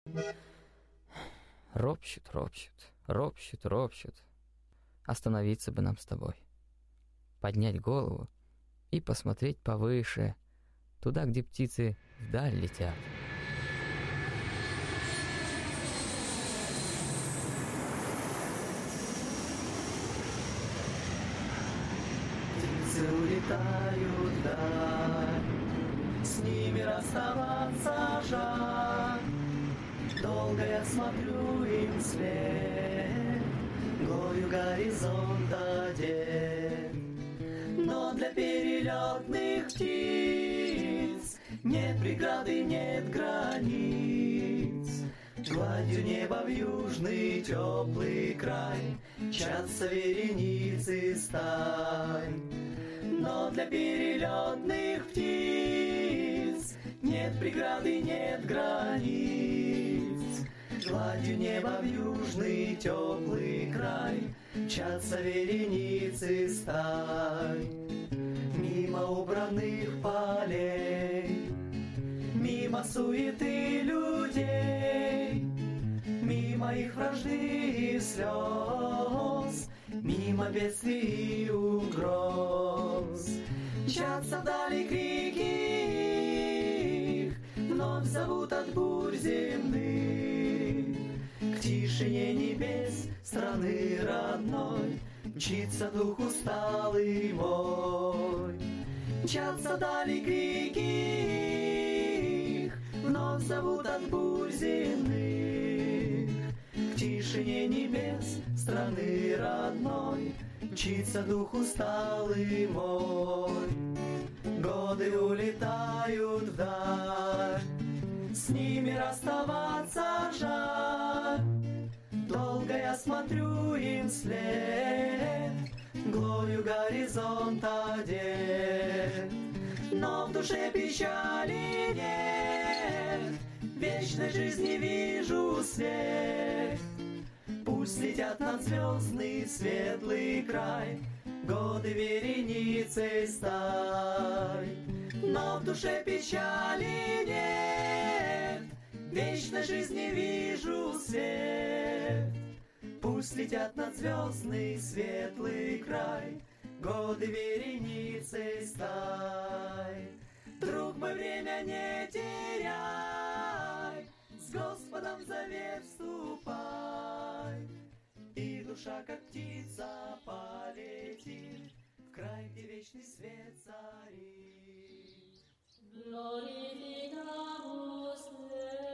Ропщут, ропщут, ропщут, ропщут. Остановиться бы нам с тобой. Поднять голову и посмотреть повыше, туда, где птицы вдаль летят. Птицы улетают вдаль, с ними расставаться жаль. Долго я смотрю им вслед, глою горизонта день. Но для перелетных птиц нет преграды, нет границ. Гладью неба в южный теплый край мчатся вереницы стай. Но для перелетных птиц нет преграды, нет границ. Гладью неба в южный теплый край мчатся вереницы стай. Мимо убранных полей, мимо суеты людей, мимо их вражды и слез, мимо бедствий и угроз. Мчатся вдали крики их, вновь зовут от бурь земных. К тишине небес страны родной мчится дух усталый мой. Мчатся вдали крики их, вновь зовут от бурь земных. К тишине небес страны родной мчится дух усталый мой. Годы улетают вдаль, с ними расставаться жаль. Долго я смотрю им вслед, глою горизонта день. Но в душе печали нет, вечной жизни вижу свет. Пусть летят над звездный светлый край годы вереницей стай. Но в душе печали нет, вечной жизни вижу свет. Пусть летят над звездный светлый край годы вереницей стай. Друг мой, время не теряй, с Господом в завет вступай. И душа, как птица, полетит в край, где вечный свет царит. Glorificamus Te.